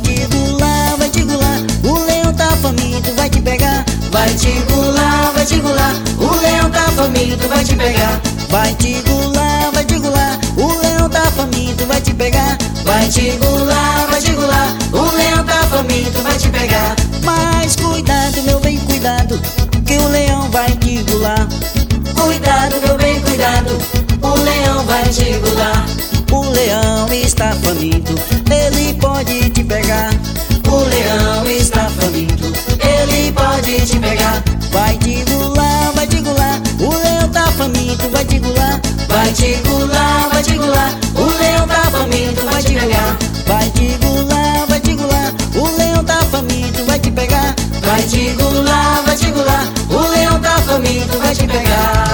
te gular, vai te gular. O leão tá faminto, vai te pegar. Vai te gular, vai te gular. O leão tá faminto, vai te pegar. Vai te gular, vai te gular. O leão tá faminto, vai te pegar. Vai te gular, vai te gular. O leão tá faminto, vai te pegar. Mas cuidado, meu bem, cuidado, que o leão vai te gular. Cuidado, meu bem, cuidado. O leão vai te gular. O leão está faminto, ele pode te pegar. O leão está faminto, ele pode te pegar. Vai te gular, vai te gular. O leão tá faminto, vai te gular. Vai te gular, vai te gular. O leão tá faminto, vai te pegar. Vai te gular, vai te gular. O leão tá faminto, vai te pegar. Vai te gular, vai te gular. O leão tá faminto, vai te pegar.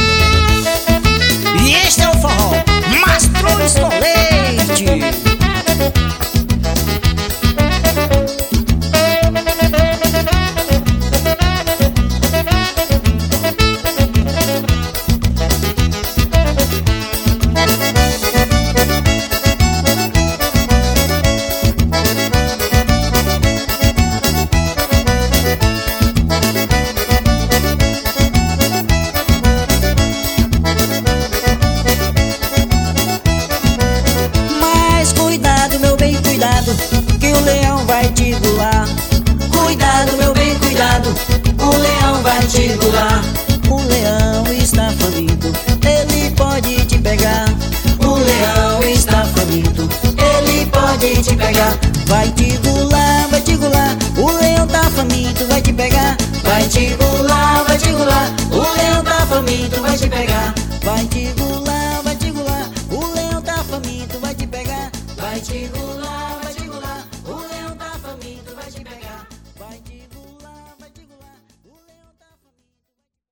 E este é o forró Mastruz com Leite. Que o leão vai te gular. Cuidado, meu bem, cuidado. O leão vai te gular. O leão está faminto, ele pode te pegar. O leão está faminto, ele pode te pegar. Vai te gular, vai te gular. O leão tá faminto, vai te pegar. Vai te gular, vai te gular.